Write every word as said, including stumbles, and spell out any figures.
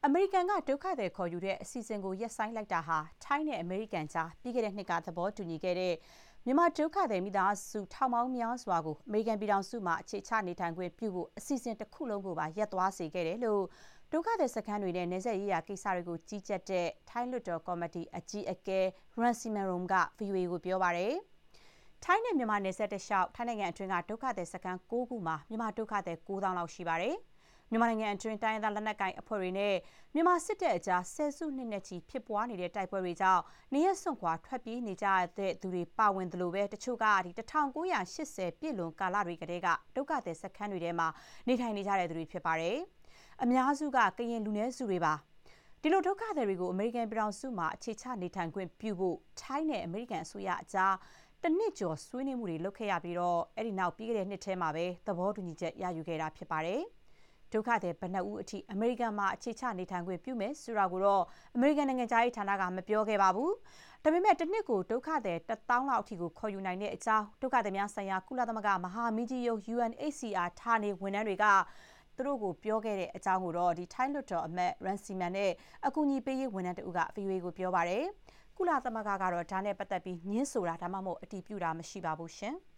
အမေရိကန်ကဒုက္ခသည်ခေါ်ယူတဲ့အစီအစဉ်ကိုရပ်ဆိုင်းလိုက်တာဟာထိုင်းနဲ့အမေရိကန်ကြားပြီးခဲ့တဲ့နှစ်ကသဘောတူညီခဲ့တဲ့မြန်မာဒုက္ခသည်မိသားစုထောင်ပေါင်းများစွာကိုအမေရိကန်ပြည်ထောင်စုမှာအခြေချနေထိုင်ခွင့်ပြုဖို့အစီအစဉ်တစ်ခုလုံးကိုပါရပ်သွားစေခဲ့တယ်လို့ဒုက္ခသည်စခန်းတွေနဲ့နယ်စပ်ရေးရာကိစ္စတွေကိုကြီးကြပ်တဲ့ထိုင်းလွှတ်တော်ကော်မတီအကြီးအကဲ Rangsiman က ဗွီအိုအေ ကိုပြောပါတယ်။ထိုင်းနဲ့မြန်မာနယ်စပ်တလျှောက်ထိုင်းနိုင်ငံအတွင်းကဒုက္ခသည်စခန်း၉ခုမှာမြန်မာဒုက္ခသည်၉သောင်းလောက်ရှိပါတယ်။မြန်မာနိုင်ငံအတွင်းတိုင်းရင်းသားလက်နက်ကိုင်အဖွဲ့တွေနဲ့မြန်မာစစ်တပ်အကြားဆယ်စုနှစ်နဲ့ချီဖြစ်ပွားနေတဲ့တိုက်ပွဲတွေကြောင့်နေရစွန့်ခွာထွက်ပြေးနေကြတဲ့သူတွေပါဝင်တယ်လို့ပဲတချို့ကဒီ၁၉၈၀ပြည့်လွန်ကာလတွေကတည်းကဒုက္ခသည်စခန်းတွေထဲမှာနေထိုင်နေကြတဲ့သူတွေဖြစ်ပါတယ်။အများစုကကရင်လူနည်းစုတွေပါ။ဒီလိုဒုက္ခသည်တွေကိုအမေရိကန်ပြည်ထောင်စုမှာအခြေချနေထိုင်ခွင့်ပြုဖို့ထိုင်းနဲ့အမေရိကန်အစိုးရအကြားတနစ်ကျော်ဆွေးနွေးမှုတွေလုပ်ခဲ့ရပြီးတော့အဲ့ဒီနောက်ပြီးခဲ့တဲ့နှစ်ထဲမှာပဲသဘောတူညီချက်ရယူခဲ့တာဖြစ်ပါတယ်။ဒုက္ခသည်ဘဏ္ဍဦးအထိအမေရိကန်မှာအခြေချနေထိုင်ခွင့်ပြုမယ်ဆိုတာကိုတော့အမေရိကန်နိုင်ငံသားရေးဌာနကမပြောခဲ့ပါဘူး။ဒါပေမဲ့တစ်နှစ်ကိုဒုက္ခသည်တစ်သောင်းလောက်အထိကိုခေါ်ယူနိုင်တဲ့အကြောင်းဒုက္ခသည်များဆိုင်ရာကုလသမဂ္ဂမဟာမင်းကြီးရုံး U N H C R ဌာနေဝန်ထမ်းတွေကသူတို့ကိုပြောခဲ့တဲ့အကြောင်းကိုတော့ဒီထိုင်းလွှတ်တော်အမတ် Rangsiman နဲ့အကူအညီပေးရေးဝန်ထမ်းတဦးက ဗွီအိုအေ ကိုပြောပါတယ်။ကုလသမဂ္ဂကတော့ဒါနဲ့ပတ်သက်ပြီးညှင်းဆိုတာဒါမှမဟုတ်အတည်ပြုတာမရှိပါဘူးရှင်။